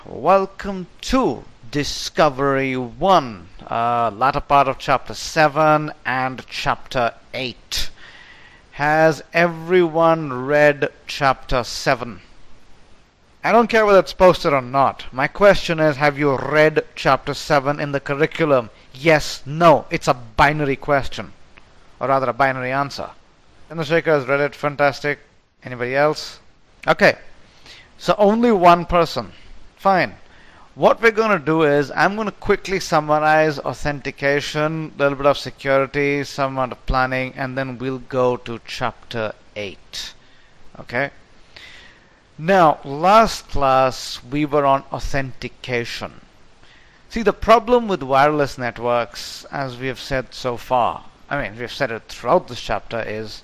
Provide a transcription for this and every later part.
Welcome to Discovery 1, latter part of Chapter 7 and Chapter 8. Has everyone read Chapter 7? I don't care whether it's posted or not. My question is, have you read Chapter 7 in the curriculum? Yes, no. It's a binary question. Or rather, a binary answer. Chandrasekhar has read it. Fantastic. Anybody else? Okay. So only one person. Fine. What we're going to do is, I'm going to quickly summarize authentication, a little bit of security, some amount of planning, and then we'll go to Chapter 8. Okay? Now, last class we were on authentication. See, the problem with wireless networks, as we have said so far, we've said it throughout this chapter, is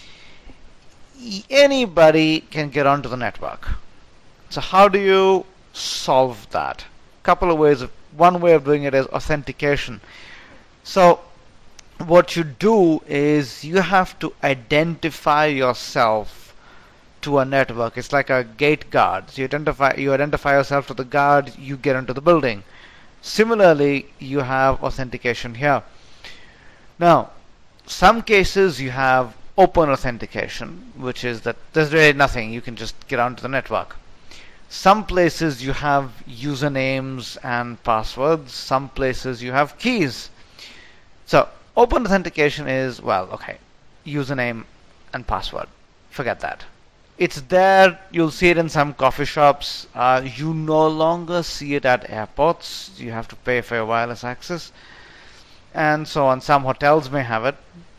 anybody can get onto the network. So how do you solve that? Couple of ways. One way of doing it is authentication. So what you do is you have to identify yourself to a network. It's like a gate guard. So you identify yourself to the guard, you get into the building. Similarly, you have authentication here. Now, some cases you have open authentication, which is that there's really nothing, you can just get onto the network. Some places you have usernames and passwords, some places you have keys. So open authentication is, username and password. Forget that. It's there, you'll see it in some coffee shops. You no longer see it at airports. You have to pay for your wireless access. And so on. Some hotels may have it.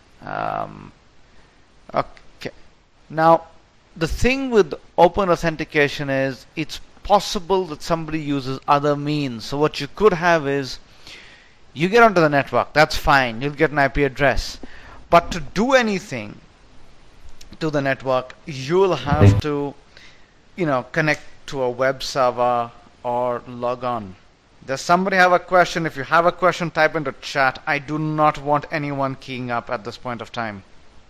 Okay. Now, the thing with open authentication is it's possible that somebody uses other means. So what you could have is you get onto the network. That's fine. You'll get an IP address. But to do anything to the network, you'll have to, connect to a web server or log on. Does somebody have a question? If you have a question, type into chat. I do not want anyone keying up at this point of time.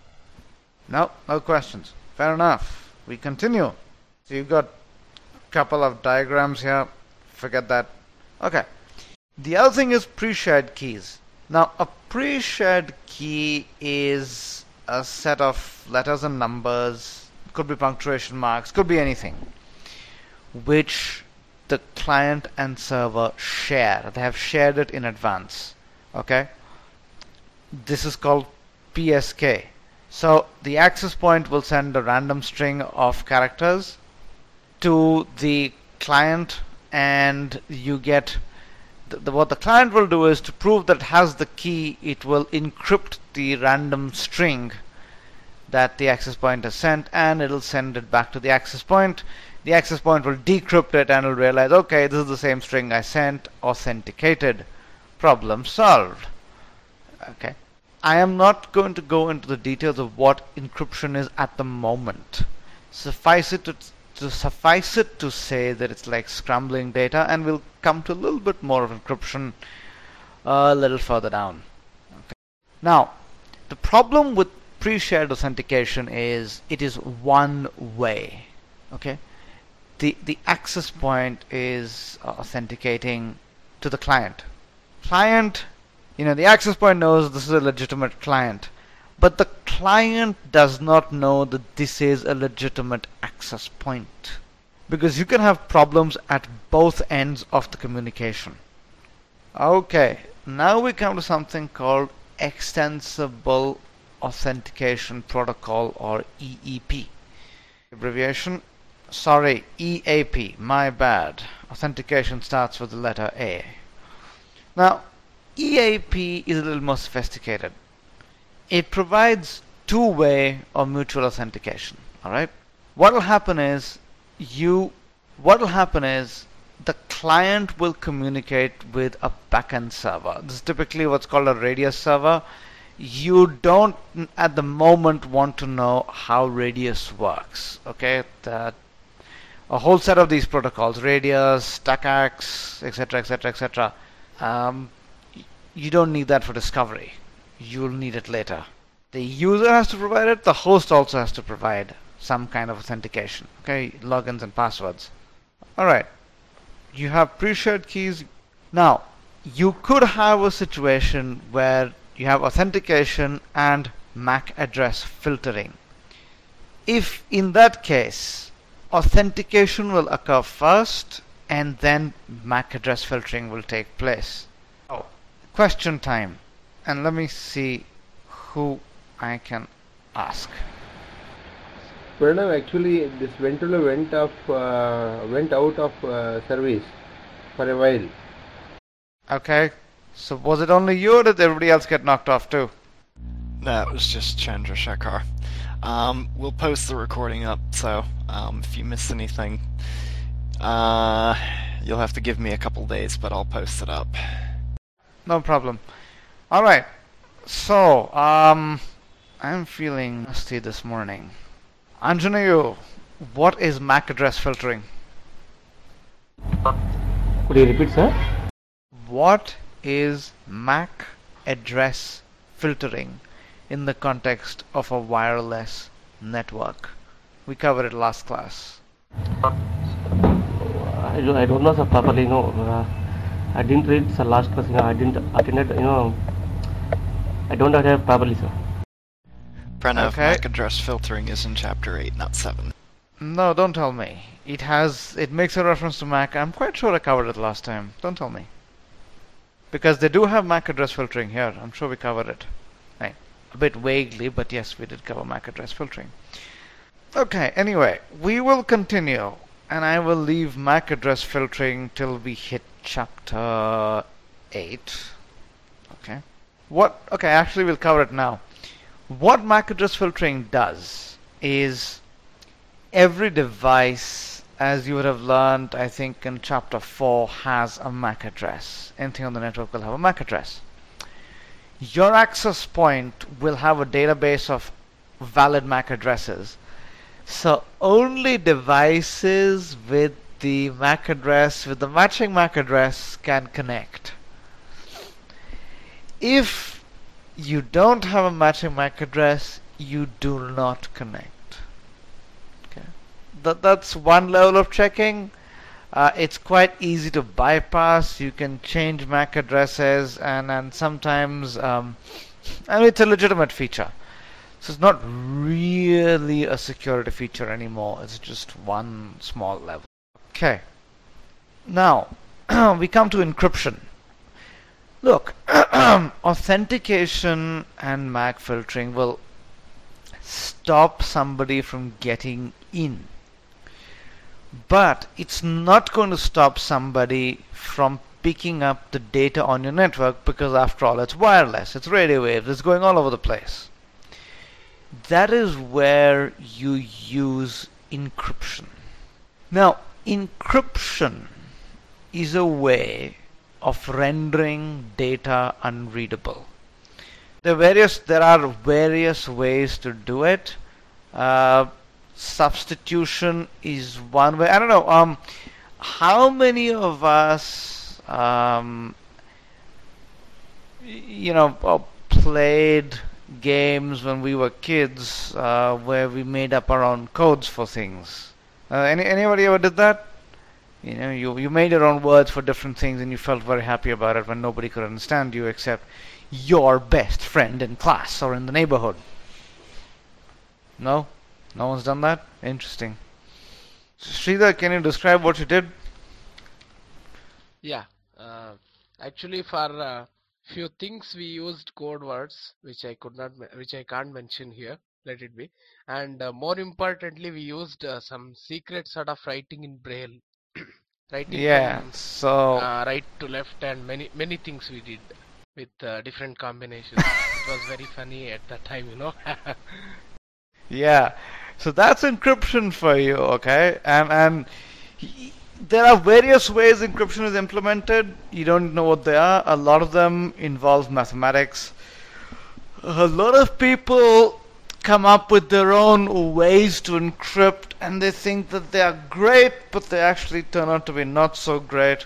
No questions. Fair enough. We continue. So you've got a couple of diagrams here. Forget that. Okay. The other thing is pre-shared keys. Now, a pre-shared key is a set of letters and numbers, could be punctuation marks, could be anything, which the client and server share. They have shared it in advance. Okay? This is called PSK. So the access point will send a random string of characters to the client, and you get what the client will do is, to prove that it has the key, it will encrypt the random string that the access point has sent, and it'll send it back to the access point. The access point will decrypt it and will realize, okay, this is the same string I sent, authenticated, problem solved. Okay. I am not going to go into the details of what encryption is at the moment. Suffice it to say that it's like scrambling data, and we'll come to a little bit more of encryption a little further down. Okay. Now, the problem with pre-shared authentication is it is one way. Okay, the access point is authenticating to the client. The access point knows this is a legitimate client, but the client does not know that this is a legitimate access point, because you can have problems at both ends of the communication. Okay, now we come to something called Extensible Authentication Protocol, or EEP. Abbreviation, sorry, EAP, my bad. Authentication starts with the letter A. Now, EAP is a little more sophisticated. It provides two-way or mutual authentication. Alright? What will happen is the client will communicate with a backend server. This is typically what's called a Radius server. You don't at the moment want to know how Radius works. Okay? A whole set of these protocols, Radius, StackAx, etc., etc., etc. You don't need that for discovery. You'll need it later. The user has to provide it. The host also has to provide some kind of authentication. Okay, logins and passwords. Alright. You have pre-shared keys. Now, you could have a situation where you have authentication and MAC address filtering. If in that case, authentication will occur first and then MAC address filtering will take place. Oh, question time. And let me see who I can ask. Pranav, actually this ventilator went out of service for a while. Okay, so was it only you or did everybody else get knocked off too? That was just Chandrasekhar. We'll post the recording up, so if you miss anything, you'll have to give me a couple days, but I'll post it up. No problem. Alright, so, I'm feeling nasty this morning. Anjaneyu, what is MAC address filtering? Could you repeat, sir? What is MAC address filtering in the context of a wireless network? We covered it last class. I don't know, sir, properly. No, I didn't read the last class. I didn't attend it. I don't have properly, sir. Pranav, Okay. MAC address filtering is in chapter 8, not 7. No, don't tell me. It makes a reference to MAC. I'm quite sure I covered it last time. Don't tell me. Because they do have MAC address filtering here. I'm sure we covered it. Right. A bit vaguely, but yes, we did cover MAC address filtering. Okay, anyway, we will continue. And I will leave MAC address filtering till we hit chapter 8. Okay. Okay, actually we'll cover it now. What MAC address filtering does is every device, as you would have learned, I think in chapter 4, has a MAC address. Anything on the network will have a MAC address. Your access point will have a database of valid MAC addresses. So only devices with the MAC address, with the matching MAC address, can connect. If you don't have a matching MAC address, you do not connect. Okay, that's one level of checking. It's quite easy to bypass. You can change MAC addresses, and sometimes, it's a legitimate feature. So it's not really a security feature anymore. It's just one small level. Okay. Now, we come to encryption. Look, authentication and MAC filtering will stop somebody from getting in. But it's not going to stop somebody from picking up the data on your network, because after all, it's wireless, it's radio waves, it's going all over the place. That is where you use encryption. Now, encryption is a way of rendering data unreadable. There are various ways to do it. Substitution is one way. I don't know. How many of us, played games when we were kids where we made up our own codes for things? Anybody ever did that? You made your own words for different things and you felt very happy about it when nobody could understand you except your best friend in class or in the neighborhood. No? No one's done that? Interesting. Sridhar, can you describe what you did? Yeah, actually for few things we used code words which I can't mention here. Let it be. And more importantly, we used some secret sort of writing in Braille. Writing from right to left, and many things we did with different combinations. It was very funny at that time, Yeah, so that's encryption for you, okay? And there are various ways encryption is implemented. You don't know what they are. A lot of them involve mathematics. A lot of people come up with their own ways to encrypt, and they think that they are great, but they actually turn out to be not so great.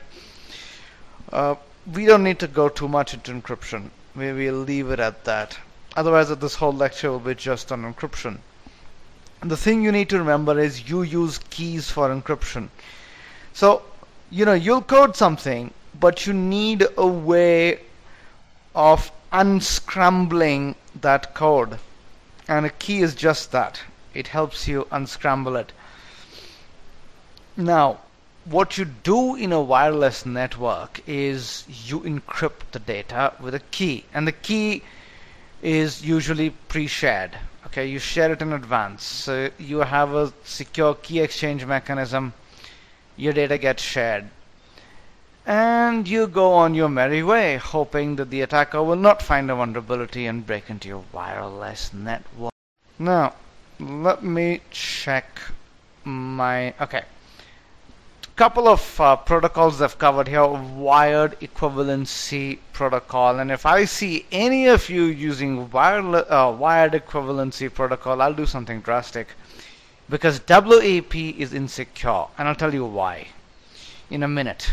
We don't need to go too much into encryption. We'll leave it at that. Otherwise, this whole lecture will be just on encryption. And the thing you need to remember is you use keys for encryption. So You'll code something, but you need a way of unscrambling that code. And a key is just that. It helps you unscramble it. Now, what you do in a wireless network is you encrypt the data with a key. And the key is usually pre-shared. Okay, you share it in advance. So you have a secure key exchange mechanism. Your data gets shared. And you go on your merry way, hoping that the attacker will not find a vulnerability and break into your wireless network. Now, let me check my... Okay. Couple of protocols I've covered here. Wired equivalency protocol. And if I see any of you using wired equivalency protocol, I'll do something drastic. Because WEP is insecure. And I'll tell you why in a minute.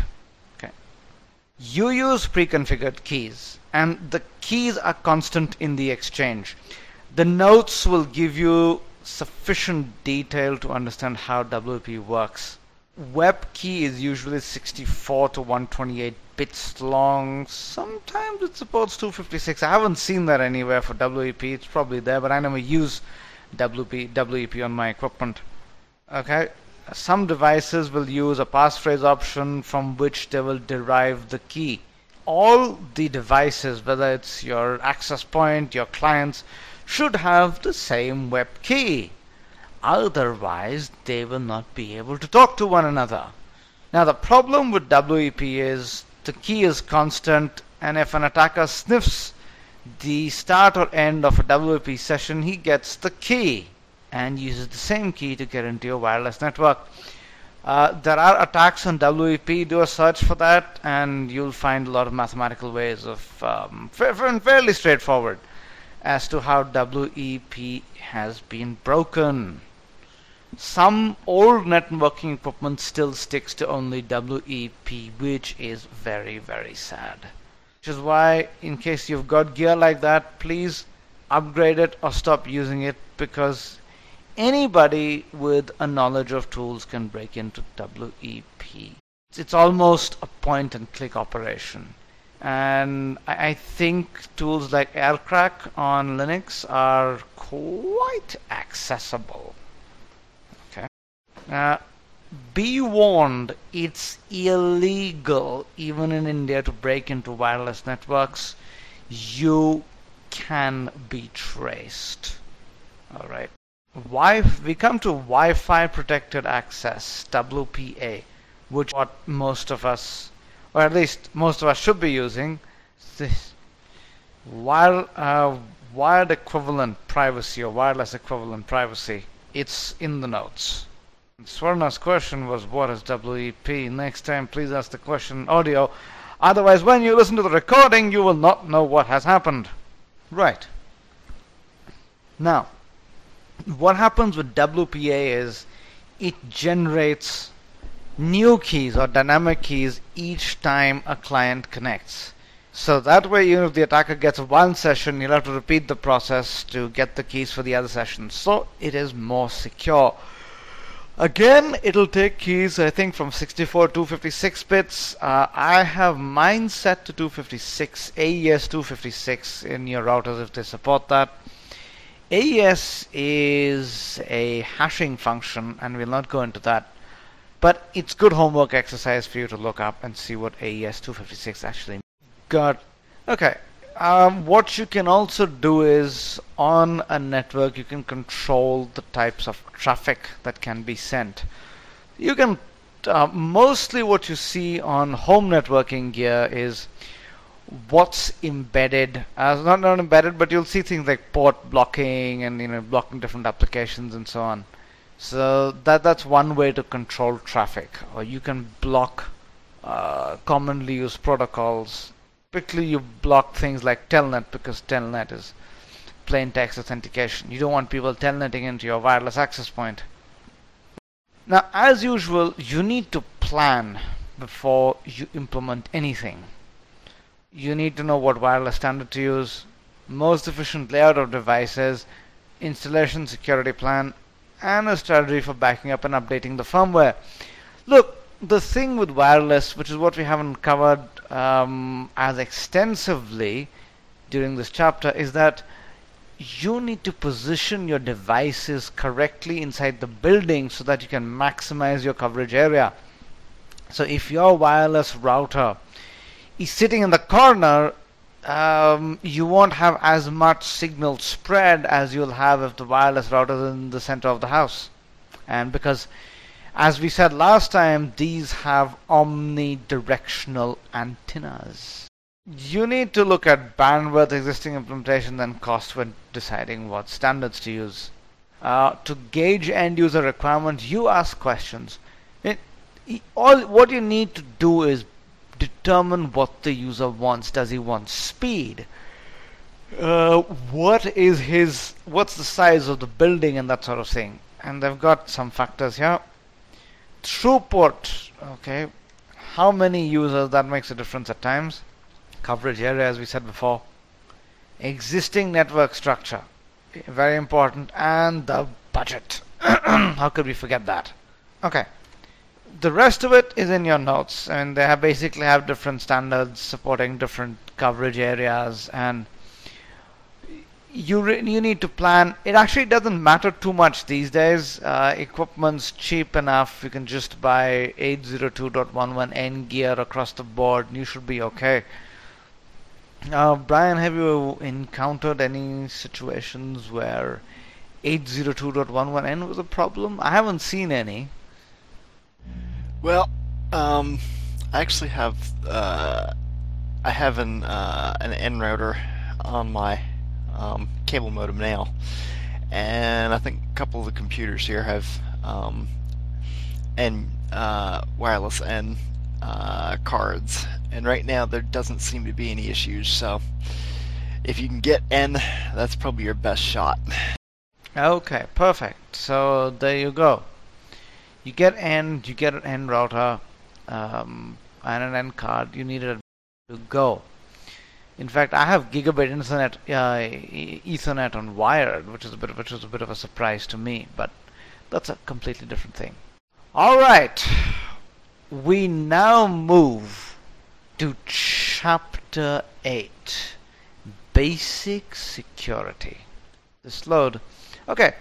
You use pre-configured keys, and the keys are constant in the exchange. The notes will give you sufficient detail to understand how WEP works. Web key is usually 64 to 128 bits long. Sometimes it supports 256. I haven't seen that anywhere for WEP. It's probably there, but I never use WEP on my equipment. Okay. Some devices will use a passphrase option from which they will derive the key. All the devices, whether it's your access point, your clients, should have the same web key. Otherwise, they will not be able to talk to one another. Now, the problem with WEP is the key is constant, and if an attacker sniffs the start or end of a WEP session, he gets the key and uses the same key to get into your wireless network. There are attacks on WEP. Do a search for that and you'll find a lot of mathematical ways of fairly straightforward as to how WEP has been broken. Some old networking equipment still sticks to only WEP, which is very, very sad. Which is why, in case you've got gear like that, please upgrade it or stop using it, because anybody with a knowledge of tools can break into WEP. It's almost a point and click operation. And I think tools like AirCrack on Linux are quite accessible. Okay. Be warned, it's illegal even in India to break into wireless networks. You can be traced. Alright. We come to Wi-Fi protected access, WPA, which what most of us, or at least most of us, should be using. This wired equivalent privacy or wireless equivalent privacy. It's in the notes. Swarna's question was, what is WEP? Next time please ask the question audio. Otherwise, when you listen to the recording, you will not know what has happened. Right. Now, what happens with WPA is it generates new keys or dynamic keys each time a client connects. So that way, even if the attacker gets one session, you'll have to repeat the process to get the keys for the other session. So it is more secure. Again, it'll take keys, I think, from 64 to 256 bits. I have mine set to 256, AES 256 in your routers if they support that. AES is a hashing function, and we'll not go into that. But it's good homework exercise for you to look up and see what AES 256 actually means. Good. Okay. What you can also do is, on a network, you can control the types of traffic that can be sent. You can, mostly what you see on home networking gear is what's embedded. Not embedded, but you'll see things like port blocking and blocking different applications and so on. So that's one way to control traffic. Or you can block commonly used protocols. Typically you block things like Telnet, because Telnet is plain text authentication. You don't want people telnetting into your wireless access point. Now, as usual, you need to plan before you implement anything. You need to know what wireless standard to use, most efficient layout of devices, installation security plan, and a strategy for backing up and updating the firmware. Look, the thing with wireless, which is what we haven't covered as extensively during this chapter, is that you need to position your devices correctly inside the building so that you can maximize your coverage area. So if your wireless router is sitting in the corner, you won't have as much signal spread as you'll have if the wireless router is in the center of the house. And because, as we said last time, these have omnidirectional antennas. You need to look at bandwidth, existing implementation, and cost when deciding what standards to use. To gauge end user requirements, you ask questions. What you need to do is determine what the user wants. Does he want speed? What's the size of the building and that sort of thing. And they've got some factors here. Throughput, okay. How many users, that makes a difference at times. Coverage area, as we said before. Existing network structure, very important. And the budget. How could we forget that? Okay. The rest of it is in your notes, and they basically have different standards supporting different coverage areas, and you need to plan. It actually doesn't matter too much these days. Equipment's cheap enough. You can just buy 802.11n gear across the board, and you should be okay. Brian, have you encountered any situations where 802.11n was a problem? I haven't seen any. Well, I actually have an N router on my cable modem now, and I think a couple of the computers here have wireless N cards, and right now there doesn't seem to be any issues. So if you can get N, that's probably your best shot. Okay, perfect. So there you go. You get an N router and an N card. You need it to go. In fact, I have gigabit Ethernet on wired, which was a bit of a surprise to me. But that's a completely different thing. All right, we now move to Chapter 8, Basic Security. This load. Okay.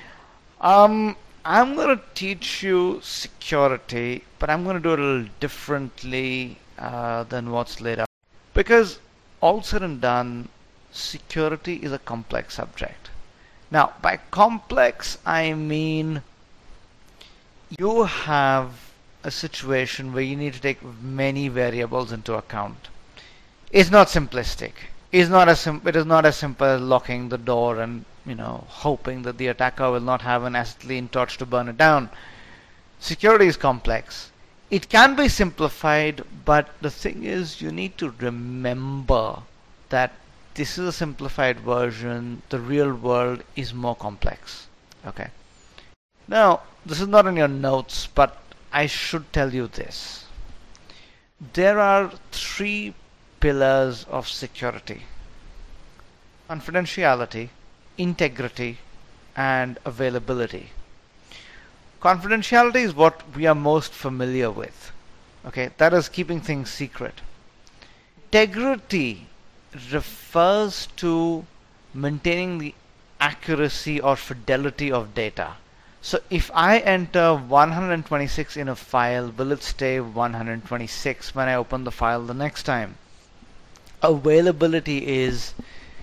I'm going to teach you security, but I'm going to do it a little differently than what's laid out. Because all said and done, security is a complex subject. Now, by complex, I mean you have a situation where you need to take many variables into account. It's not simplistic. It is not as simple as locking the door and hoping that the attacker will not have an acetylene torch to burn it down. Security is complex. It can be simplified, but the thing is, you need to remember that this is a simplified version. The real world is more complex. Okay. Now, this is not in your notes, but I should tell you this. There are 3 pillars of security: confidentiality, integrity, and availability. Confidentiality is what we are most familiar with. Okay, that is keeping things secret. Integrity refers to maintaining the accuracy or fidelity of data. So if I enter 126 in a file, will it stay 126 when I open the file the next time? Availability is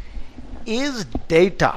data,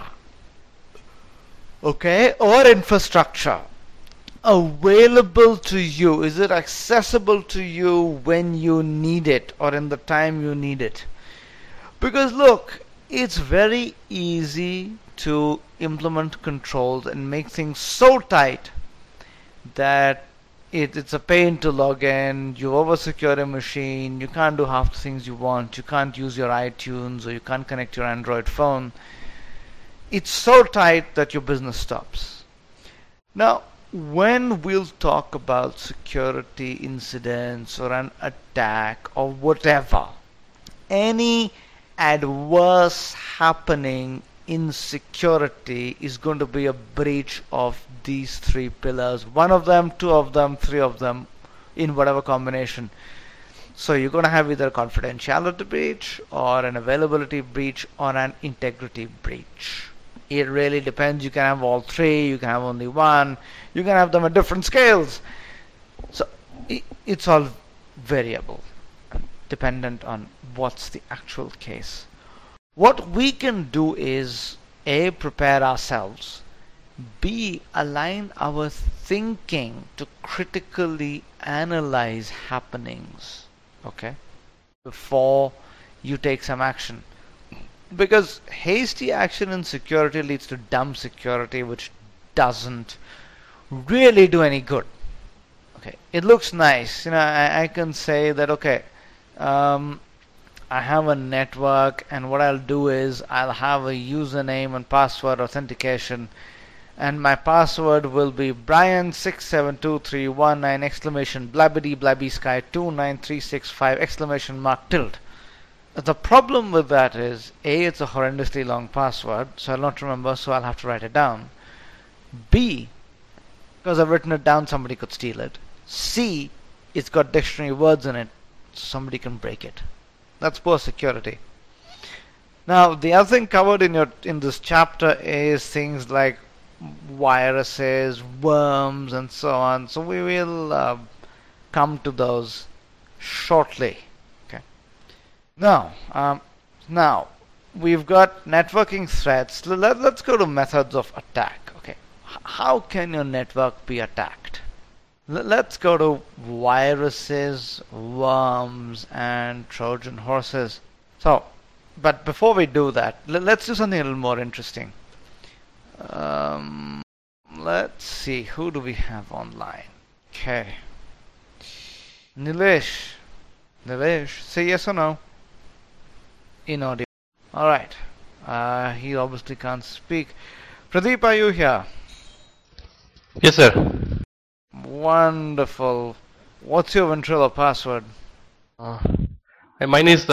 okay, or infrastructure available to you? Is it accessible to you when you need it or in the time you need it? Because look, it's very easy to implement controls and make things so tight that it's a pain to log in. You over-secure a machine. You can't do half the things you want. You can't use your iTunes, or you can't connect your Android phone. It's so tight that your business stops. Now, when we'll talk about security incidents or an attack or whatever, any adverse happening in security is going to be a breach of these 3 pillars. One of them, 2 of them, 3 of them, in whatever combination. So you're going to have either a confidentiality breach or an availability breach or an integrity breach. It really depends. You can have all three, you can have only one, you can have them at different scales. So it's all variable, dependent on what's the actual case. What we can do is A, prepare ourselves, B, align our thinking to critically analyze happenings, okay, before you take some action. Because hasty action in security leads to dumb security, which doesn't really do any good. Okay, it looks nice. I can say that, okay, I have a network, and what I'll do is I'll have a username and password authentication, and my password will be Brian672319 exclamation blabbity blabby sky 29365 exclamation mark tilde. The problem with that is, A, it's a horrendously long password, so I'll not remember, so I'll have to write it down. B, because I've written it down, somebody could steal it. C, it's got dictionary words in it, so somebody can break it. That's poor security. Now, the other thing covered in this chapter is things like viruses, worms, and so on. So we will come to those shortly. Okay. Now we've got networking threats. Let's go to methods of attack. Okay, how can your network be attacked? Let's go to viruses, worms, and Trojan horses. So, but before we do that, let's do something a little more interesting. Let's see, who do we have online? Okay. Nilesh, say yes or no. Inaudible. Alright. He obviously can't speak. Pradeep, are you here? Yes, sir. Wonderful. What's your Ventrilo password? Mine is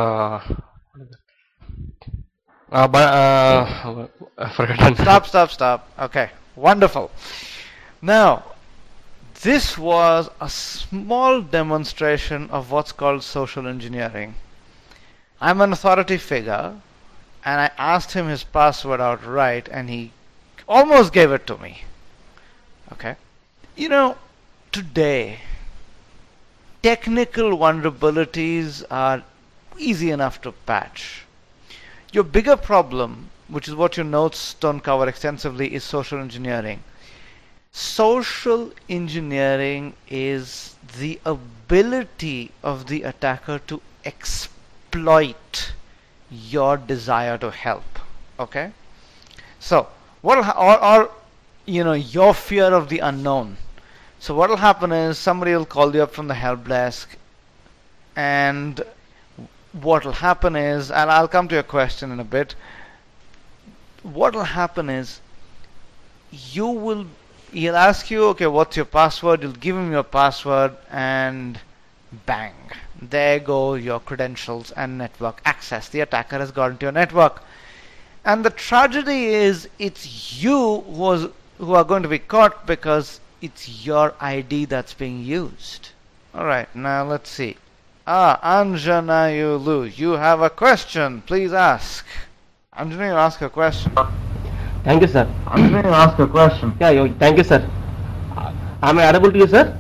forgotten. Stop. Okay. Wonderful. Now, this was a small demonstration of what's called social engineering. I'm an authority figure, and I asked him his password outright, and he almost gave it to me. Okay. Today, technical vulnerabilities are easy enough to patch. Your bigger problem, which is what your notes don't cover extensively, is social engineering. Social engineering is the ability of the attacker to exploit your desire to help. Okay? So, your fear of the unknown. So what will happen is somebody will call you up from the help desk, and what will happen is, and I'll come to your question in a bit, what will happen is he'll ask you, okay, what's your password? You'll give him your password, and bang, there go your credentials and network access. The attacker has got into your network. And the tragedy is, it's you who are going to be caught, because it's your ID that's being used. Alright, now let's see. Anjanayulu, you have a question. Please ask. Anjanayu, ask a question. Thank you, sir. Anjanayu, ask a question. Yeah, thank you, sir. Am I audible to you, sir?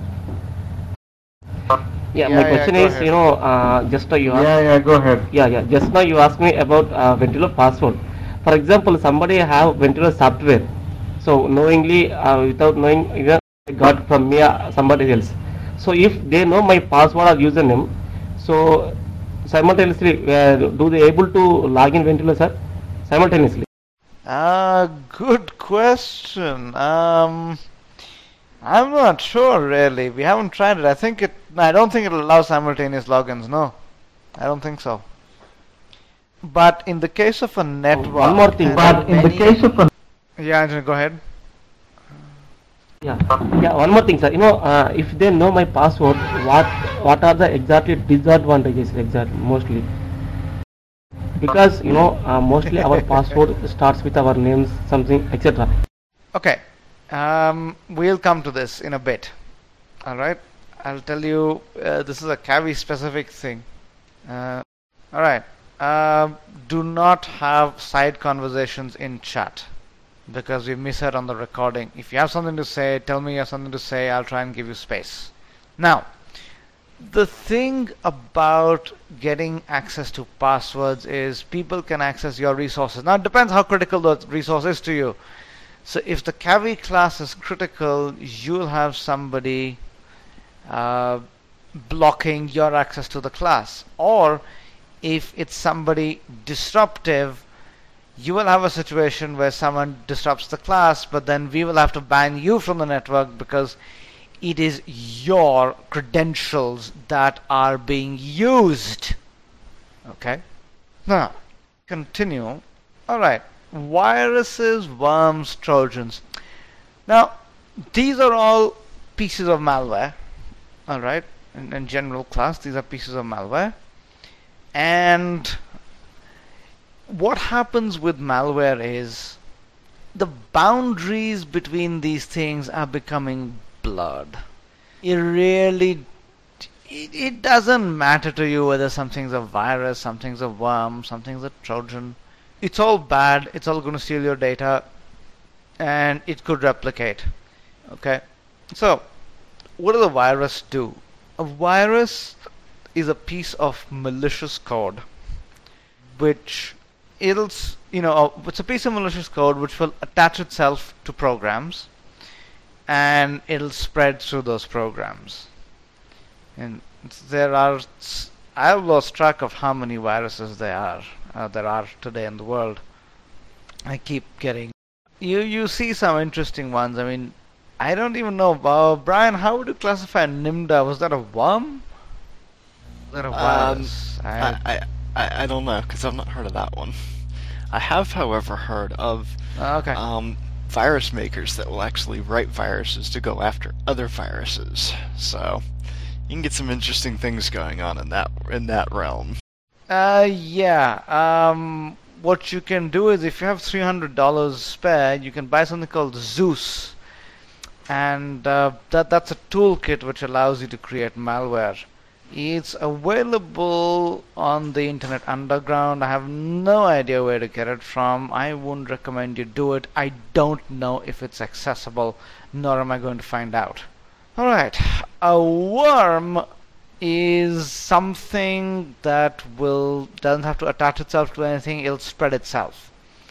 Yeah, my question is, ahead. just now you asked. Go ahead. Yeah. Just now you asked me about Ventrilo password. For example, somebody have Ventrilo software. So knowingly, without knowing, even got from me somebody else. So if they know my password or username, so simultaneously, do they able to log in Ventrilo, sir? Simultaneously. Good question. I'm not sure really. We haven't tried it. I don't think it'll allow simultaneous logins. No, I don't think so. But in the case of a network, one more thing. Yeah, Angela, go ahead. Yeah. One more thing, sir. If they know my password, what are the exactly disadvantages mostly? Because mostly our password starts with our names, something, etc. Okay. We'll come to this in a bit. All right. I'll tell you, this is a Kavi specific thing. Alright. Do not have side conversations in chat because we miss it on the recording. If you have something to say, tell me you have something to say. I'll try and give you space. Now, the thing about getting access to passwords is people can access your resources. Now, it depends how critical the resource is to you. So if the Kavi class is critical, you'll have somebody blocking your access to the class. Or if it's somebody disruptive, you will have a situation where someone disrupts the class, but then we will have to ban you from the network because it is your credentials that are being used. Okay? Now, continue. Alright. Viruses, worms, trojans. Now, these are all pieces of malware. Alright? In general class, these are pieces of malware. And what happens with malware is the boundaries between these things are becoming blurred. It doesn't matter to you whether something's a virus, something's a worm, something's a Trojan. It's all bad. It's all going to steal your data, and it could replicate. Okay? So, what does a virus do? A virus is a piece of malicious code which it's a piece of malicious code which will attach itself to programs and it'll spread through those programs. And I've lost track of how many viruses there are today in the world. I keep getting you see some interesting ones. I mean, I don't even know. Brian, how would you classify Nimda? Was that a worm? Was that a virus? I don't know, because I've not heard of that one. I have, however, heard of virus makers that will actually write viruses to go after other viruses. So you can get some interesting things going on in that realm. What you can do is, if you have $300 spare, you can buy something called Zeus, and that's a toolkit which allows you to create malware. It's available on the Internet Underground. I have no idea where to get it from. I wouldn't recommend you do it. I don't know if it's accessible, nor am I going to find out. Alright, a worm is something that doesn't have to attach itself to anything, it'll spread itself.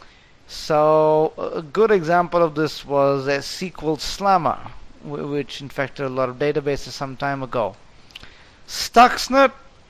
So a good example of this was a SQL Slammer, which infected a lot of databases some time ago. Stuxnet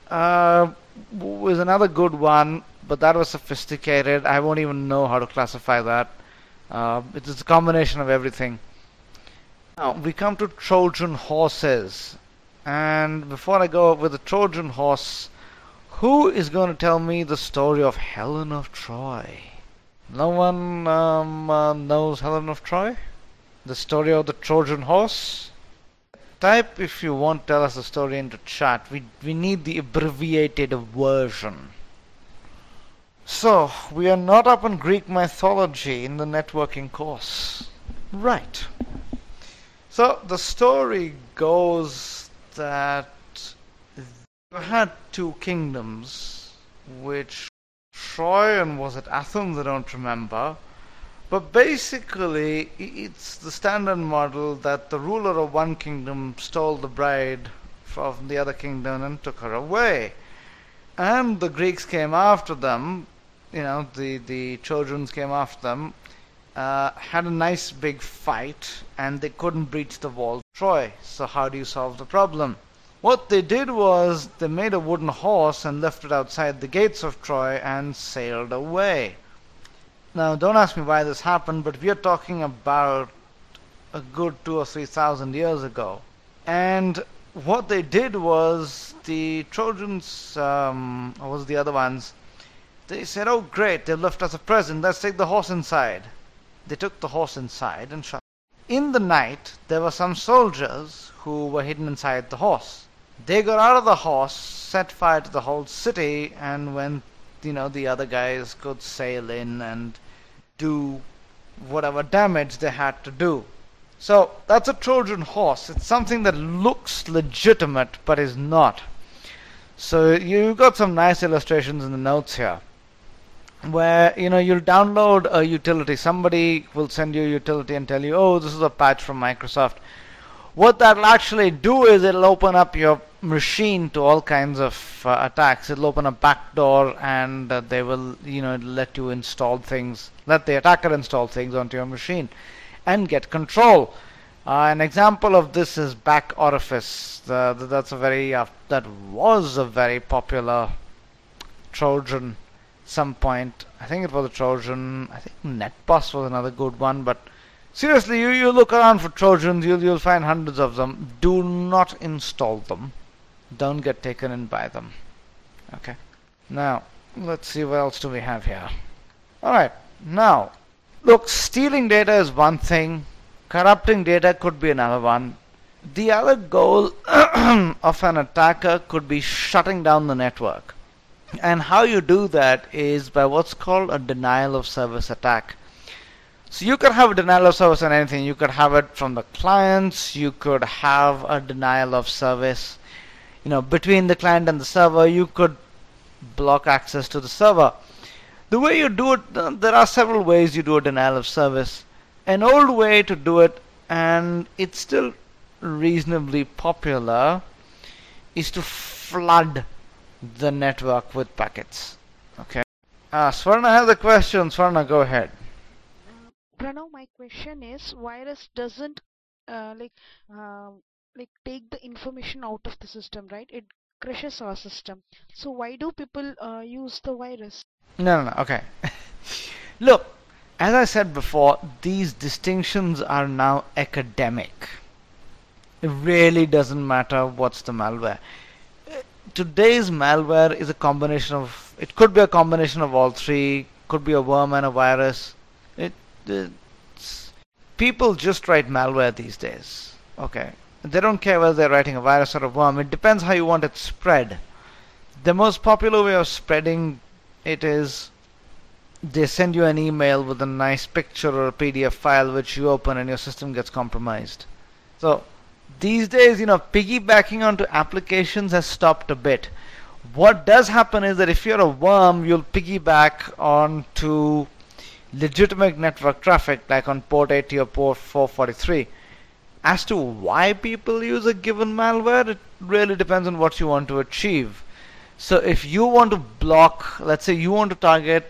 was another good one, but that was sophisticated. I won't even know how to classify that. It's a combination of everything. Now we come to Trojan horses. And before I go with the Trojan horse, who is going to tell me the story of Helen of Troy? No one knows Helen of Troy? The story of the Trojan horse? Type if you won't tell us the story into chat. We need the abbreviated version. So, we are not up on Greek mythology in the networking course. Right. So, the story goes that you had two kingdoms, which Troy and was it Athens? I don't remember. But basically, it's the standard model that the ruler of one kingdom stole the bride from the other kingdom and took her away. And the Greeks came after them, the Trojans came after them, had a nice big fight, and they couldn't breach the wall of Troy. So how do you solve the problem? What they did was they made a wooden horse and left it outside the gates of Troy and sailed away. Now, don't ask me why this happened, but we are talking about a good 2,000 or 3,000 years ago. And what they did was the Trojans, or was it the other ones, they said, oh great, they've left us a present, let's take the horse inside. They took the horse inside and shot. In the night, there were some soldiers who were hidden inside the horse. They got out of the horse, set fire to the whole city, and when the other guys could sail in and do whatever damage they had to do. So that's a Trojan horse. It's something that looks legitimate but is not. So you've got some nice illustrations in the notes here, where you'll download a utility. Somebody will send you a utility and tell you, oh, this is a patch from Microsoft. What that'll actually do is it'll open up your machine to all kinds of attacks. It'll open a backdoor, and they will let you install things, let the attacker install things onto your machine and get control. An example of this is Back Orifice. That was a very popular Trojan. Some point, I think it was a Trojan. I think NetBus was another good one. But seriously, you look around for Trojans, you'll find hundreds of them. Do not install them. Don't get taken in by them. Okay. Now let's see what else do we have here. All right. Now, look, stealing data is one thing. Corrupting data could be another one. The other goal of an attacker could be shutting down the network. And how you do that is by what's called a denial of service attack. So you could have a denial of service on anything. You could have it from the clients. You could have a denial of service, between the client and the server. You could block access to the server. The way you do it, there are several ways you do a denial of service. An old way to do it, and it's still reasonably popular, is to flood the network with packets. Okay. Swarna has a question. Swarna, go ahead. Pranav, my question is, virus doesn't take the information out of the system, right? It crashes our system. So why do people use the virus? No. Okay. Look, as I said before, these distinctions are now academic. It really doesn't matter what's the malware. Today's malware is a combination of, it could be a combination of all three, could be a worm and a virus. People just write malware these days. Okay. They don't care whether they're writing a virus or a worm. It depends how you want it spread. The most popular way of spreading it is they send you an email with a nice picture or a PDF file which you open and your system gets compromised. So these days, piggybacking onto applications has stopped a bit. What does happen is that if you're a worm, you'll piggyback onto legitimate network traffic, like on port 80 or port 443. As to why people use a given malware, it really depends on what you want to achieve. So if you want to block, let's say you want to target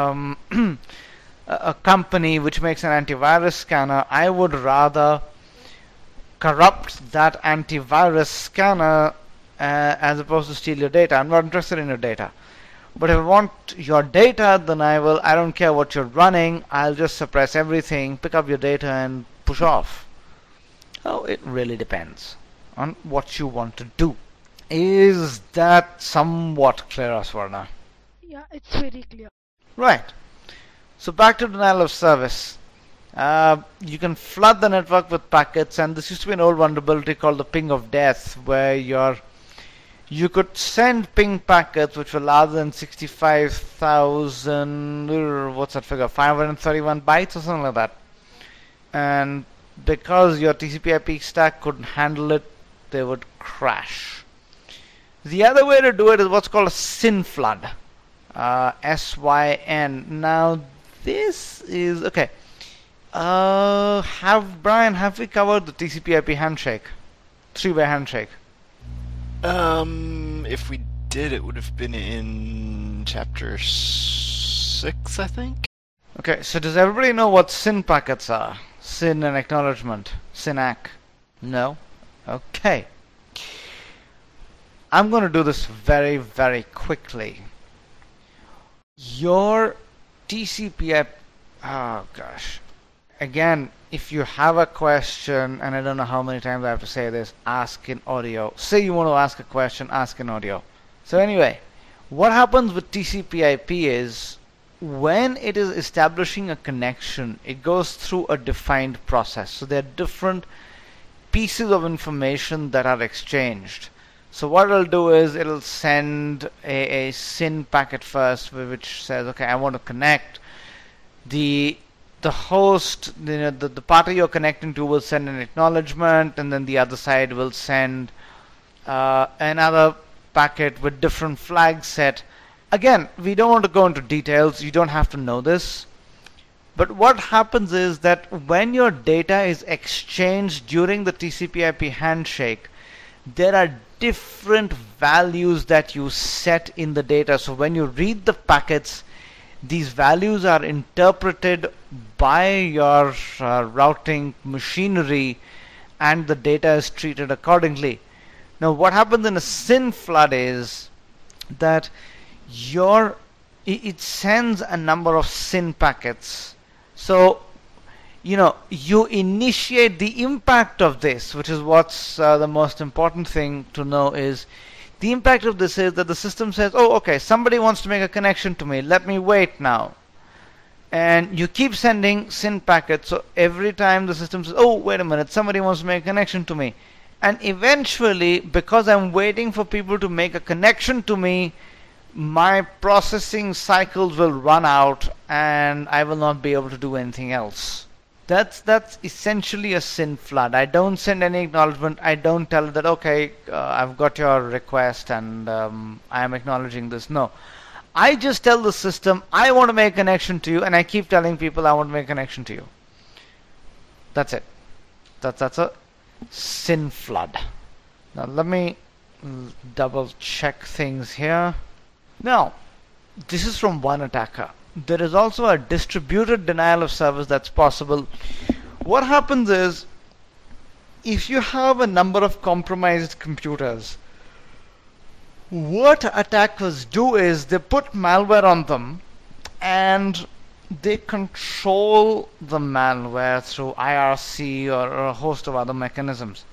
a company which makes an antivirus scanner, I would rather corrupt that antivirus scanner as opposed to steal your data. I'm not interested in your data. But if I want your data, then I don't care what you're running, I'll just suppress everything, pick up your data and push off. Oh, it really depends on what you want to do. Is that somewhat clear, Swarna? Yeah, it's very clear. Right. So back to denial of service. You can flood the network with packets, and this used to be an old vulnerability called the ping of death, where you could send ping packets which were larger than 65,000, what's that figure, 531 bytes or something like that. And because your TCP/IP stack couldn't handle it, they would crash. The other way to do it is what's called a SYN flood. SYN. Now this is okay. Have we covered the TCP/IP handshake? Three-way handshake. If we did, it would have been in chapter 6, I think. Okay, so does everybody know what SYN packets are? SYN and acknowledgement. SYNACK. No? Okay. I'm going to do this very, very quickly. Your TCP/IP... Oh, gosh. Again, if you have a question, and I don't know how many times I have to say this, ask in audio. Say you want to ask a question, ask in audio. So anyway, what happens with TCP/IP is when it is establishing a connection, it goes through a defined process. So there are different pieces of information that are exchanged. So what it'll do is it'll send a SYN packet first, which says, okay, I want to connect. The the host, the party you're connecting to will send an acknowledgement, and then the other side will send another packet with different flags set. Again, we don't want to go into details. You don't have to know this. But what happens is that when your data is exchanged during the TCP/IP handshake, there are different values that you set in the data. So when you read the packets, these values are interpreted by your routing machinery, and the data is treated accordingly. Now, what happens in a SYN flood is that it sends a number of SYN packets. So, you initiate the impact of this, which is what's the most important thing to know is the impact of this is that the system says, oh, okay, somebody wants to make a connection to me. Let me wait now. And you keep sending SYN packets. So every time the system says, oh, wait a minute, somebody wants to make a connection to me. And eventually, because I'm waiting for people to make a connection to me, my processing cycles will run out and I will not be able to do anything else. That's essentially a SYN flood. I don't send any acknowledgement. I don't tell it that, okay, I've got your request and I am acknowledging this. No. I just tell the system, I want to make a connection to you, and I keep telling people I want to make a connection to you. That's it. That's a SYN flood. Now let me double check things here. Now, this is from one attacker. There is also a distributed denial of service that's possible. What happens is, if you have a number of compromised computers, what attackers do is they put malware on them and they control the malware through IRC or a host of other mechanisms.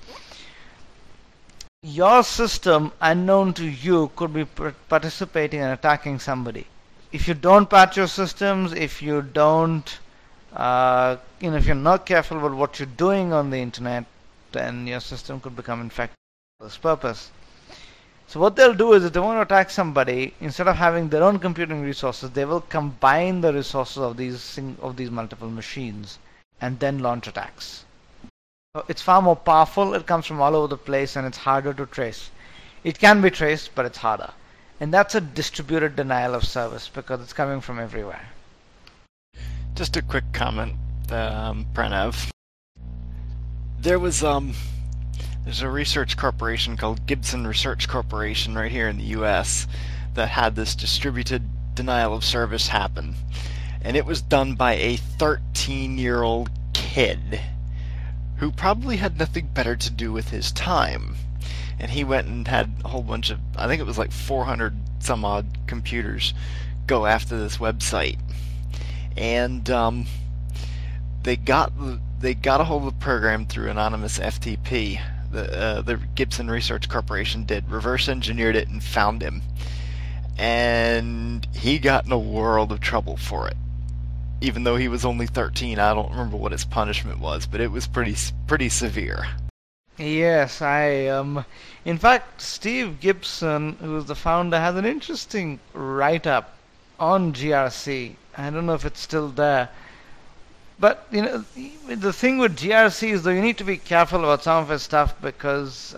Your system, unknown to you, could be participating in attacking somebody. If you don't patch your systems, if you don't, if you're not careful about what you're doing on the internet, then your system could become infected for this purpose. So what they'll do is, if they want to attack somebody, instead of having their own computing resources, they will combine the resources of these multiple machines and then launch attacks. So it's far more powerful. It comes from all over the place, and it's harder to trace. It can be traced, but it's harder. And that's a distributed denial of service because it's coming from everywhere. Just a quick comment, Pranav. There's a research corporation called Gibson Research Corporation right here in the US that had this distributed denial of service happen. And it was done by a 13-year-old kid who probably had nothing better to do with his time. And he went and had a whole bunch of, I think it was like 400 some odd computers go after this website. And they got a hold of the program through anonymous FTP. The Gibson Research Corporation did, reverse engineered it and found him. And he got in a world of trouble for it. Even though he was only 13, I don't remember what his punishment was, but it was pretty severe. Yes, in fact, Steve Gibson, who's the founder, has an interesting write-up on GRC. I don't know if it's still there. But, the thing with GRC is, though, you need to be careful about some of his stuff because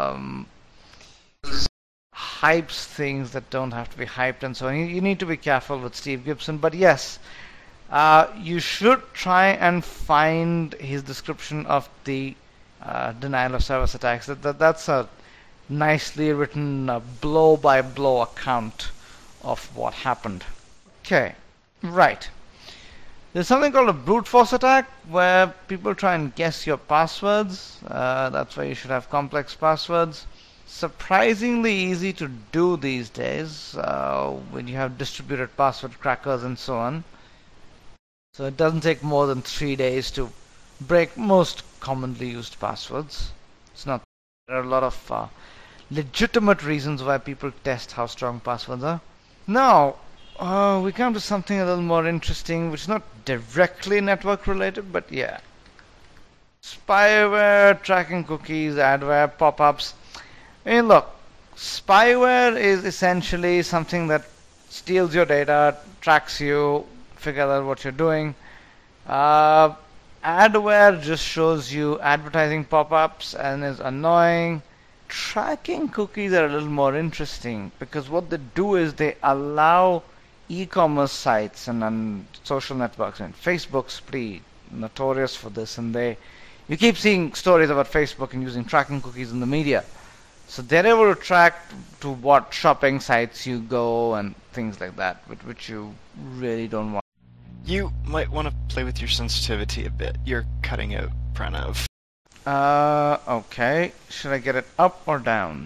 hypes things that don't have to be hyped and so on. You need to be careful with Steve Gibson. But yes, you should try and find his description of the denial of service attacks. That's a nicely written blow-by-blow account of what happened. Okay, right. There's something called a brute force attack where people try and guess your passwords. That's why you should have complex passwords. Surprisingly easy to do these days when you have distributed password crackers and so on. So it doesn't take more than 3 days to break most commonly used passwords. There are a lot of legitimate reasons why people test how strong passwords are. Now, we come to something a little more interesting, which is not directly network related, but yeah. Spyware, tracking cookies, adware, pop-ups. Look, spyware is essentially something that steals your data, tracks you, figures out what you're doing. Adware just shows you advertising pop-ups and is annoying. Tracking cookies are a little more interesting because what they do is they allow e-commerce sites and social networks, and Facebook's pretty notorious for this, and you keep seeing stories about Facebook and using tracking cookies in the media. So they're able to track to what shopping sites you go and things like that, which you really don't want. You might want to play with your sensitivity a bit. You're cutting out, Pranav. Okay. Should I get it up or down?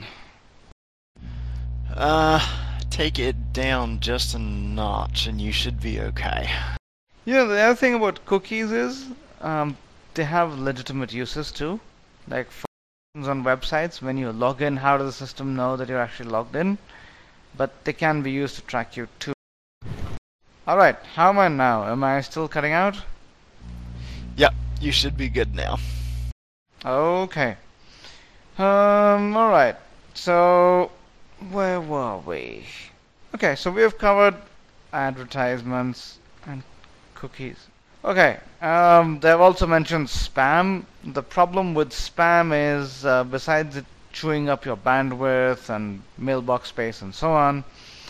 Take it down just a notch and you should be okay. The other thing about cookies is, they have legitimate uses too. Like for on websites, when you log in, how does the system know that you're actually logged in? But they can be used to track you too. Alright, how am I now? Am I still cutting out? Yep, you should be good now. Okay. Alright. So, where were we? Okay, so we have covered advertisements and cookies. Okay, they've also mentioned spam. The problem with spam is, besides it chewing up your bandwidth and mailbox space and so on,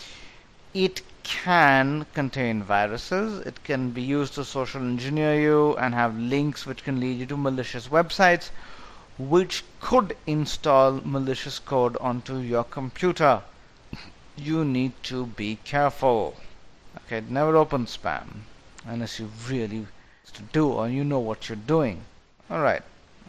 it can contain viruses. It can be used to social engineer you and have links which can lead you to malicious websites, which could install malicious code onto your computer. You need to be careful. Okay, never open spam unless you really to do or you know what you're doing. Alright,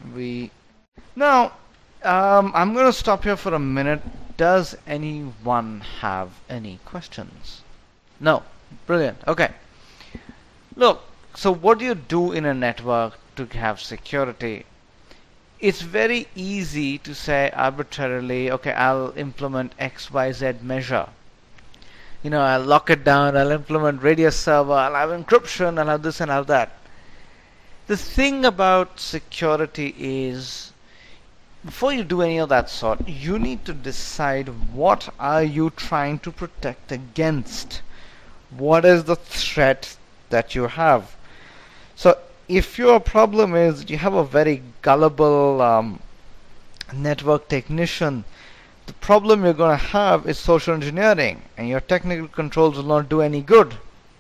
now I'm going to stop here for a minute. Does anyone have any questions? No. Brilliant. Okay. Look, so what do you do in a network to have security? It's very easy to say arbitrarily, okay, I'll implement XYZ measure. I'll lock it down, I'll implement radius server, I'll have encryption, I'll have this and I'll have that. The thing about security is, before you do any of that sort, you need to decide what are you trying to protect against. What is the threat that you have? So if your problem is you have a very gullible network technician, the problem you're going to have is social engineering, and your technical controls will not do any good.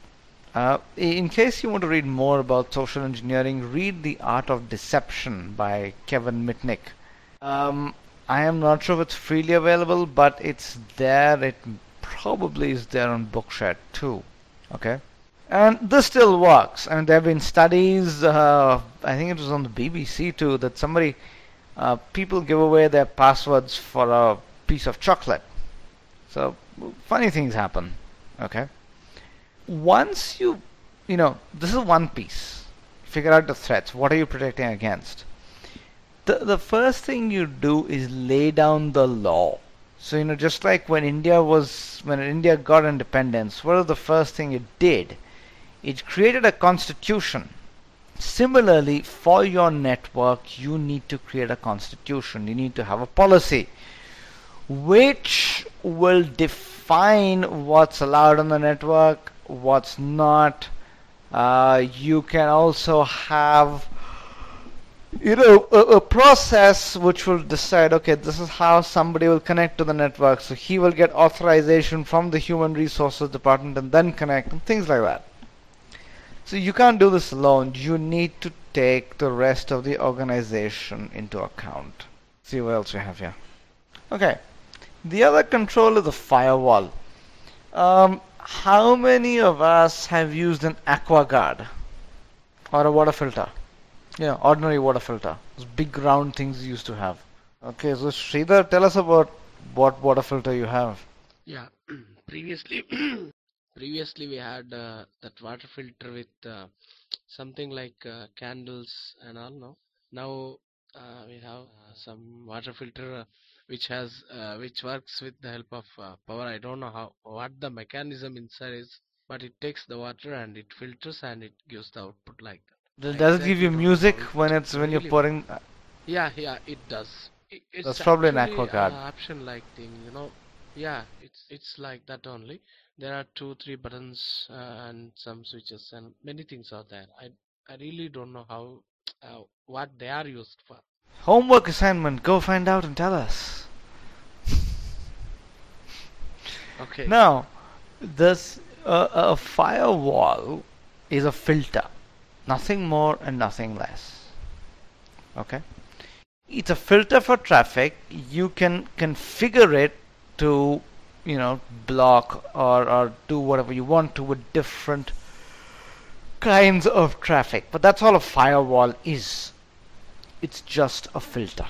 In case you want to read more about social engineering, read The Art of Deception by Kevin Mitnick. I am not sure if it's freely available, but it's there. It probably is there on Bookshare too. Okay, and this still works. I mean, there have been studies. I think it was on the BBC too, that people give away their passwords for a piece of chocolate. So funny things happen. Okay. Once this is one piece. Figure out the threats. What are you protecting against? The first thing you do is lay down the law. So just like when India got independence, what was the first thing it did? It created a constitution. Similarly, for your network, you need to create a constitution. You need to have a policy which will define what's allowed on the network, what's not. You can also have a process which will decide, okay, this is how somebody will connect to the network. So he will get authorization from the human resources department and then connect, and things like that. So you can't do this alone. You need to take the rest of the organization into account. See what else we have here. Okay. The other control is the firewall. How many of us have used an AquaGuard or a water filter? Ordinary water filter. Those big round things you used to have. Okay, so Sridhar, tell us about what water filter you have. Yeah, previously we had that water filter with something like candles and all. No, now we have some water filter which works with the help of power. I don't know what the mechanism inside is, but it takes the water and it filters and it gives the output like that. Does it give you music when you're pouring? Yeah, it does. It's That's probably an AquaGuard. Option like thing, Yeah, it's like that only. There are 2-3 buttons and some switches and many things are there. I really don't know how what they are used for. Homework assignment. Go find out and tell us. Okay. Now, this a firewall is a filter, nothing more and nothing less. Okay, it's a filter for traffic. You can configure it to, block or do whatever you want to with different kinds of traffic. But that's all a firewall is. It's just a filter.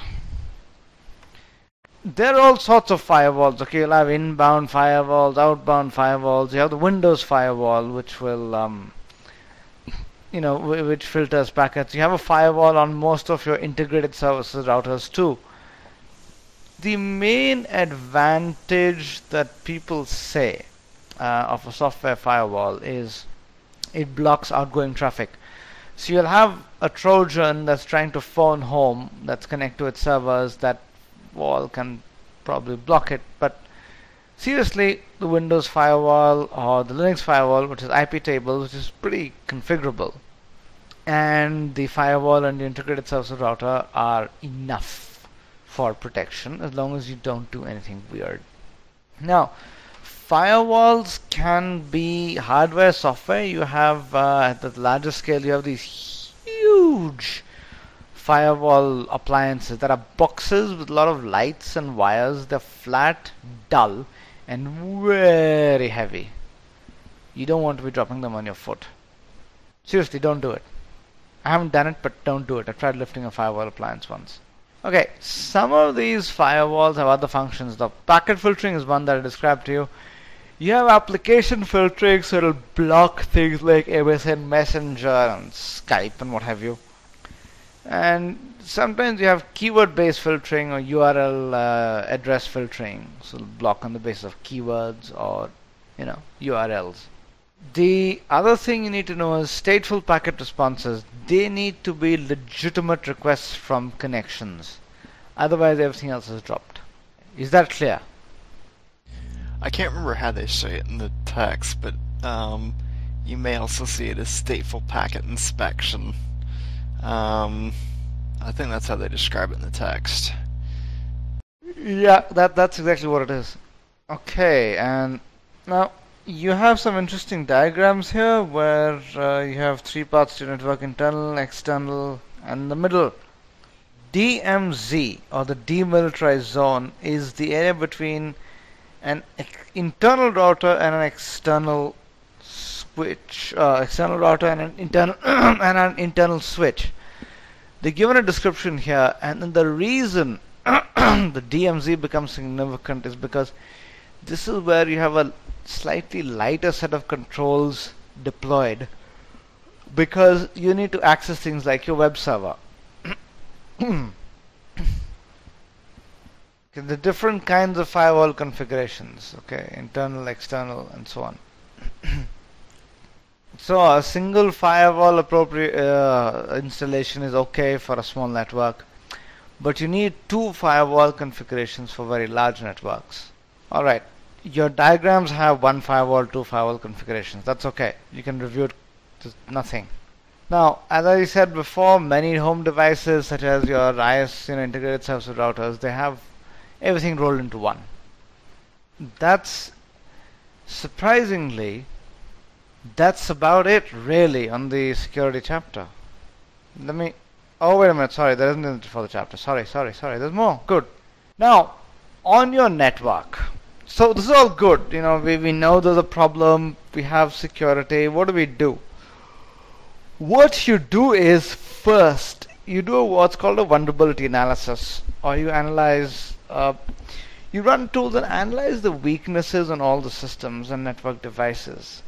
There are all sorts of firewalls. Okay, you'll have inbound firewalls, outbound firewalls. You have the Windows firewall, which will, which filters packets. You have a firewall on most of your integrated services routers too. The main advantage that people say of a software firewall is it blocks outgoing traffic. So you'll have a Trojan that's trying to phone home, that's connected to its servers. That wall can probably block it. But seriously, the Windows firewall or the Linux firewall, which is IP tables, which is pretty configurable, and the firewall and the integrated service router are enough for protection as long as you don't do anything weird. Now, firewalls can be hardware, software. You have at the larger scale, you have these huge firewall appliances that are boxes with a lot of lights and wires. They're flat, dull, and very heavy. You don't want to be dropping them on your foot. Seriously, don't do it. I haven't done it, but don't do it. I tried lifting a firewall appliance once. Okay, some of these firewalls have other functions. The packet filtering is one that I described to you. You have application filtering, so it'll block things like MSN Messenger and Skype and what have you. And sometimes you have keyword-based filtering or URL address filtering, so it'll block on the basis of keywords or URLs. The other thing you need to know is stateful packet responses. They need to be legitimate requests from connections. Otherwise, everything else is dropped. Is that clear? I can't remember how they say it in the text, but you may also see it as stateful packet inspection. I think that's how they describe it in the text. Yeah, that's exactly what it is. Okay, and now you have some interesting diagrams here where you have three parts to network: internal, external, and the middle. DMZ, or the demilitarized zone, is the area between an internal router and an external switch. External router and an internal and an internal switch. They're given a description here, and then the reason the DMZ becomes significant is because this is where you have a slightly lighter set of controls deployed, because you need to access things like your web server. The different kinds of firewall configurations, okay, internal, external, and so on. So a single firewall installation is okay for a small network, but you need two firewall configurations for very large networks. Alright, your diagrams have one firewall, two firewall configurations. That's okay. You can review it. There's nothing. Now, as I said before, many home devices such as your IS, integrated service routers, they have everything rolled into one. That's surprisingly, that's about it really on the security chapter. Oh wait a minute, sorry, there isn't it for the chapter. Sorry, there's more. Good. Now, on your network. So this is all good. We know there's a problem, we have security. What do? What you do is, first, you do what's called a vulnerability analysis, or you analyze, you run tools and analyze the weaknesses on all the systems and network devices.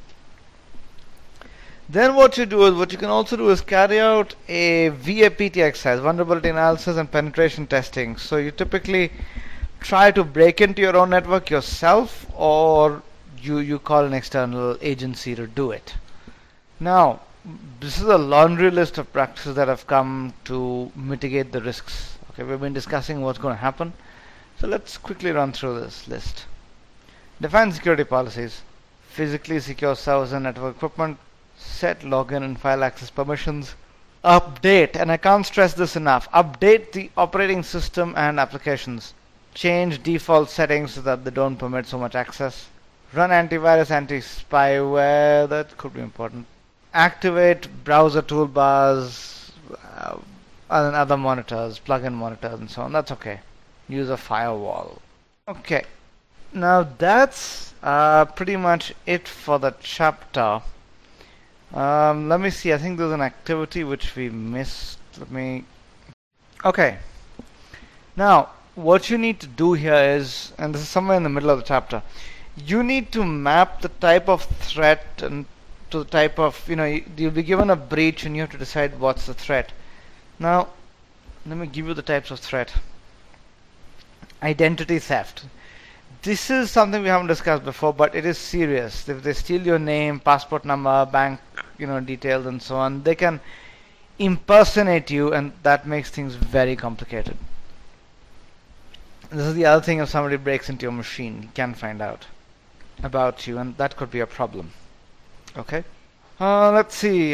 Then what you can also do is carry out a VAPT exercise, vulnerability analysis and penetration testing. So you typically try to break into your own network yourself, or you call an external agency to do it. Now, this is a laundry list of practices that have come to mitigate the risks. Okay, we've been discussing what's going to happen. So let's quickly run through this list. Define security policies. Physically secure servers and network equipment. set login and file access permissions, update, and I can't stress this enough, update the operating system and applications, change default settings so that they don't permit so much access, run antivirus, anti-spyware, that could be important, activate browser toolbars and other monitors, plugin monitors and so on, that's okay, use a firewall. Okay, now that's pretty much it for the chapter. Let me see, I think there's an activity which we missed. Okay, now what you need to do here is, and this is somewhere in the middle of the chapter, you need to map the type of threat and to the type of, you'll be given a breach and you have to decide what's the threat. Now, let me give you the types of threat. Identity theft. This is something we haven't discussed before, but it is serious. If they steal your name, passport number, bank, details and so on, they can impersonate you, and that makes things very complicated. This is the other thing, if somebody breaks into your machine, he can find out about you, and that could be a problem. Okay. Let's see.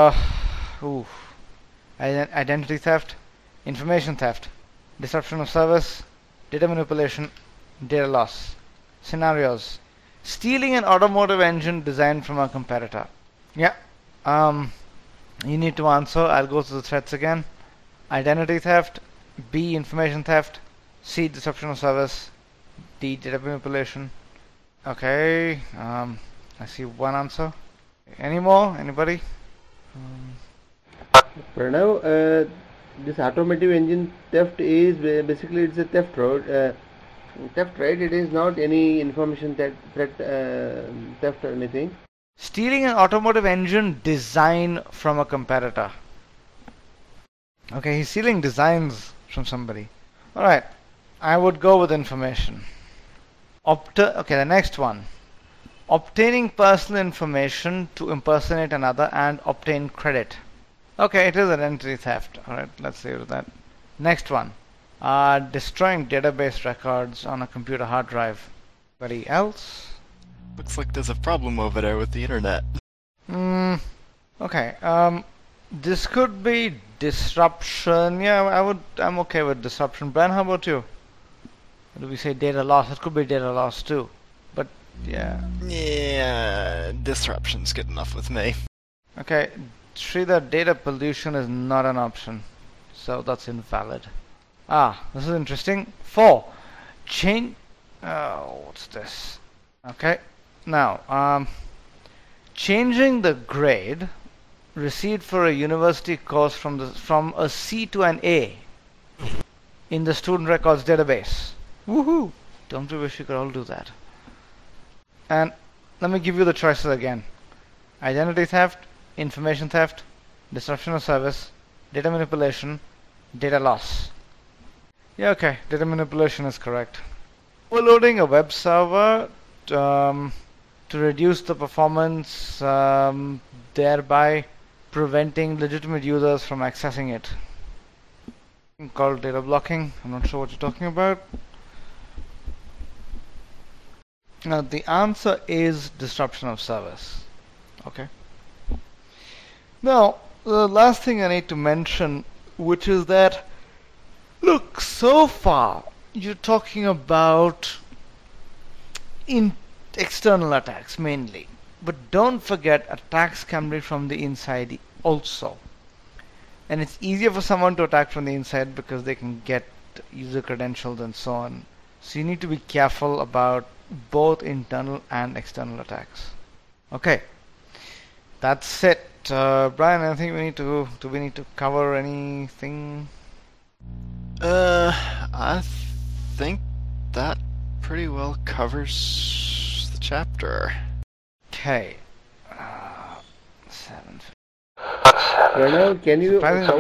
Identity theft, information theft, disruption of service, data manipulation, data loss. Scenarios: stealing an automotive engine designed from a competitor. Yeah. You need to answer. I'll go through the threats again. Identity theft, B, information theft, C, disruption of service, D, data manipulation. Okay. I see one answer. Any more? Anybody? Pranav, this automotive engine theft is basically it's a theft, right? It is not any information theft or anything. Stealing an automotive engine design from a competitor. Okay, he's stealing designs from somebody. Alright, I would go with information. Okay, the next one. Obtaining personal information to impersonate another and obtain credit. Okay, it is identity theft. Alright, let's see with that. Next one. Destroying database records on a computer hard drive. Anybody else? Looks like there's a problem over there with the internet. Okay, this could be disruption. Yeah, I'm okay with disruption. Brian, how about you? Or do we say data loss? It could be data loss too. But yeah. Yeah, disruption's good enough with me. Okay, Sridhar, data pollution is not an option, so that's invalid. This is interesting. 4. What's this? Okay, now, changing the grade received for a university course from a C to an A in the student records database. Woohoo! Don't we wish we could all do that? And let me give you the choices again. Identity theft, information theft, disruption of service, data manipulation, data loss. Yeah, okay, data manipulation is correct. Overloading a web server to reduce the performance, thereby preventing legitimate users from accessing it. Called data blocking. I'm not sure what you're talking about. Now the answer is disruption of service. Okay. Now the last thing I need to mention, which is that, look, so far you're talking about external attacks mainly, but don't forget attacks can be from the inside also, and it's easier for someone to attack from the inside because they can get user credentials and so on. So you need to be careful about both internal and external attacks. Okay, that's it. Brian, I think do we need to cover anything? I think that pretty well covers the chapter. Okay. 7. Pranav, can you Hello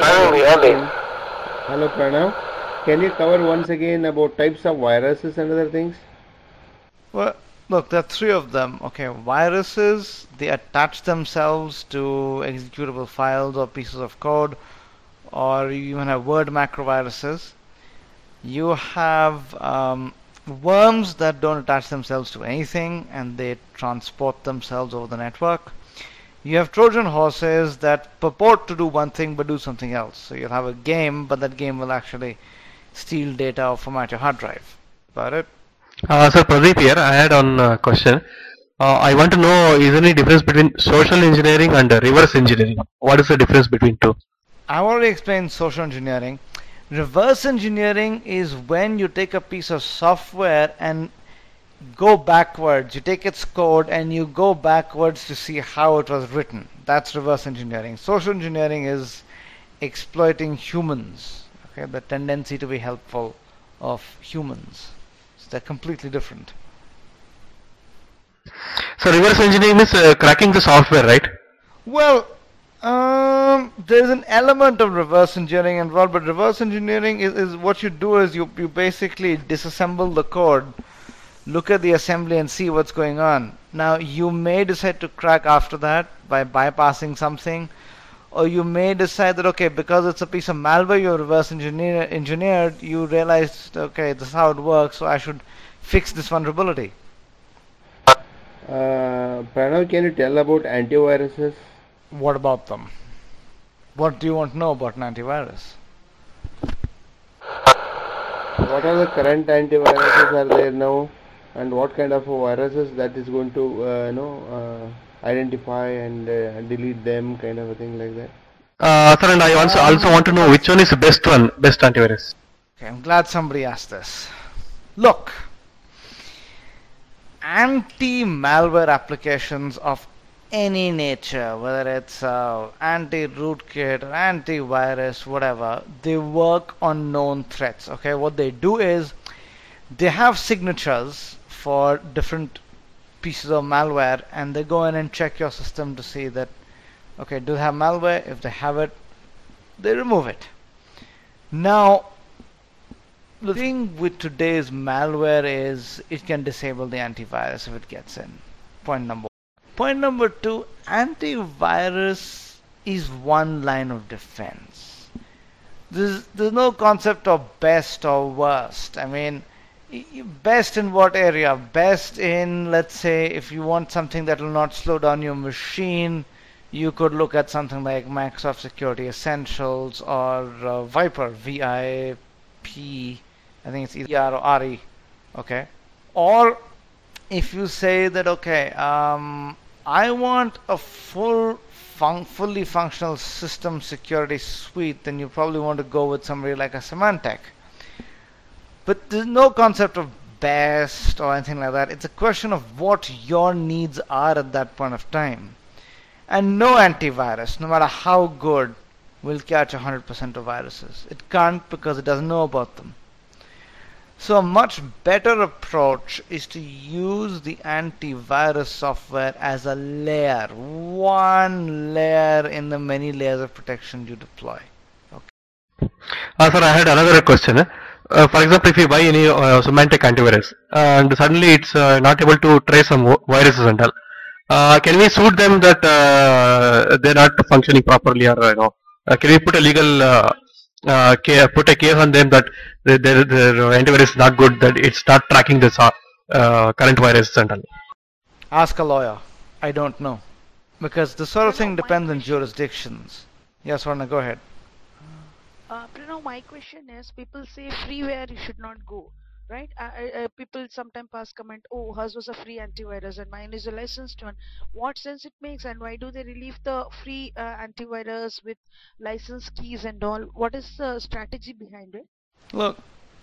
Pranav, can you cover once again about types of viruses and other things? Well, look, there are 3 of them. Okay, viruses, they attach themselves to executable files or pieces of code, or you even have word macroviruses. You have worms that don't attach themselves to anything and they transport themselves over the network. You have Trojan horses that purport to do one thing but do something else. So you'll have a game, but that game will actually steal data or format your hard drive. About it? Sir, Pradeep here. I had one question. I want to know, is there any difference between social engineering and reverse engineering? What is the difference between two? I've already explained social engineering. Reverse engineering is when you take a piece of software and go backwards. You take its code and you go backwards to see how it was written. That's reverse engineering. Social engineering is exploiting humans. Okay, the tendency to be helpful of humans. So they're completely different. So reverse engineering is cracking the software, right? Well, there's an element of reverse engineering involved, but reverse engineering is what you do is you basically disassemble the code, look at the assembly and see what's going on. Now, you may decide to crack after that by bypassing something, or you may decide that, okay, because it's a piece of malware you reverse engineered, you realized, okay, this is how it works, so I should fix this vulnerability. Pranav, can you tell about antiviruses? What about them? What do you want to know about an antivirus? What are the current antiviruses are there now, and what kind of viruses that is going to identify and delete them, kind of a thing like that? Sir, and I also want to know which one is the best antivirus. Okay, I'm glad somebody asked this. Look, anti-malware applications of any nature, whether it's anti-rootkit or antivirus, whatever, they work on known threats. Okay, what they do is they have signatures for different pieces of malware, and they go in and check your system to see that, okay, do they have malware? If they have it, they remove it. Now, the thing with today's malware is it can disable the antivirus if it gets in. Point number one. Point number two, antivirus is one line of defense. There's no concept of best or worst. I mean, best in what area? Best in, let's say, if you want something that will not slow down your machine, you could look at something like Microsoft Security Essentials or Viper, VIP, I think it's either R or RE, okay? Or if you say that, okay, I want a fully functional system security suite, then you probably want to go with somebody like a Symantec. But there's no concept of best or anything like that. It's a question of what your needs are at that point of time. And no antivirus, no matter how good, will catch 100% of viruses. It can't because it doesn't know about them. So a much better approach is to use the antivirus software as a layer, one layer in the many layers of protection you deploy. Okay. Sir, I had another question. For example, if you buy any Symantec antivirus and suddenly it's not able to trace some viruses and all, can we suit them that they're not functioning properly, or can we put a legal put a case on them that their antivirus is not good, that it's not tracking this current virus and all? Ask a lawyer. I don't know, because this sort of thing depends on jurisdictions. Yes, Varna, go ahead. Pranav, my question is, people say freeware you should not go, right? People sometimes pass comment, oh, hers was a free antivirus and mine is a licensed one. What sense it makes, and why do they relieve the free antivirus with license keys and all? What is the strategy behind it? Look,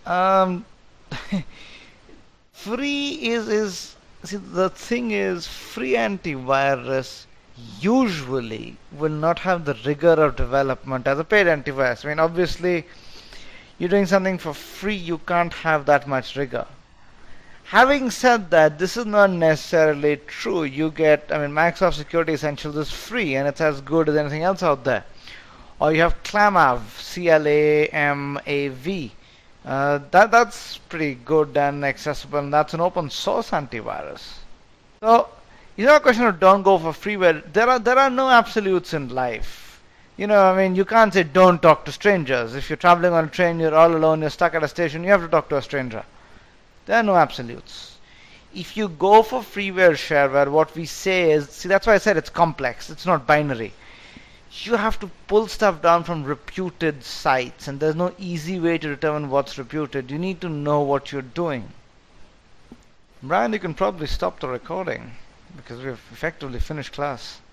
free is see, the thing is, free antivirus usually will not have the rigor of development as a paid antivirus. I mean, obviously, you're doing something for free, you can't have that much rigor. Having said that, this is not necessarily true. You get, I mean, Microsoft Security Essentials is free and it's as good as anything else out there. Or you have CLAMAV, CLAMAV. That's pretty good and accessible, and that's an open source antivirus. So, it's not a question of don't go for freeware. There are no absolutes in life. You know, I mean, you can't say don't talk to strangers. If you're traveling on a train, you're all alone, you're stuck at a station, you have to talk to a stranger. There are no absolutes. if you go for freeware shareware, what we say is, see, that's why I said it's complex. It's not binary. You have to pull stuff down from reputed sites, and there's no easy way to determine what's reputed. You need to know what you're doing. Brian, you can probably stop the recording because we've effectively finished class.